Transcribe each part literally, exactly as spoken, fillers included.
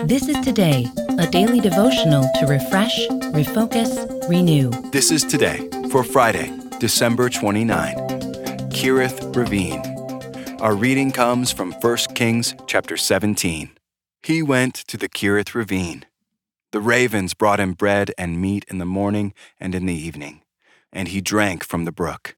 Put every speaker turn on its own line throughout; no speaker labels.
This is Today, a daily devotional to refresh, refocus, renew.
This is Today for Friday, December twenty-ninth. Kerith Ravine. Our reading comes from First Kings chapter seventeen. He went to the Kerith Ravine. The ravens brought him bread and meat in the morning and in the evening, and he drank from the brook.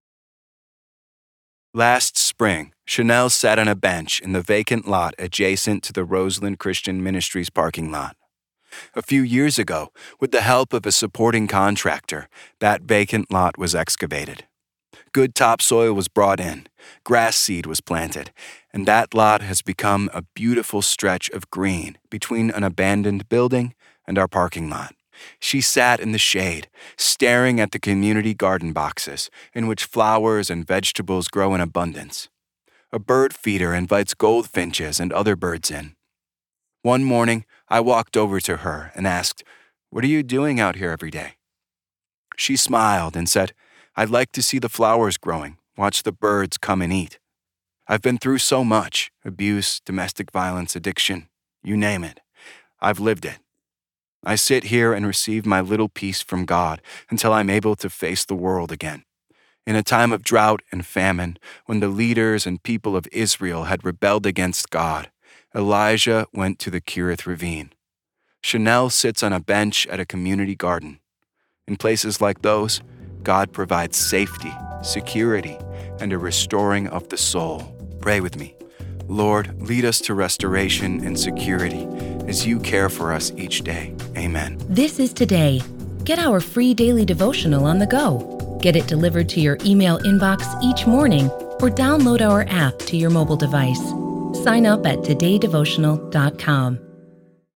Last spring, Chanel sat on a bench in the vacant lot adjacent to the Roseland Christian Ministries parking lot. A few years ago, with the help of a supporting contractor, that vacant lot was excavated. Good topsoil was brought in, grass seed was planted, and that lot has become a beautiful stretch of green between an abandoned building and our parking lot. She sat in the shade, staring at the community garden boxes in which flowers and vegetables grow in abundance. A bird feeder invites goldfinches and other birds in. One morning, I walked over to her and asked, "What are you doing out here every day?" She smiled and said, "I'd like to see the flowers growing, watch the birds come and eat. I've been through so much, abuse, domestic violence, addiction, you name it. I've lived it. I sit here and receive my little peace from God until I'm able to face the world again." In a time of drought and famine, when the leaders and people of Israel had rebelled against God, Elijah went to the Kerith Ravine. Chanel sits on a bench at a community garden. In places like those, God provides safety, security, and a restoring of the soul. Pray with me. Lord, lead us to restoration and security as you care for us each day. Amen.
This is Today. Get our free daily devotional on the go. Get it delivered to your email inbox each morning or download our app to your mobile device. Sign up at today devotional dot com.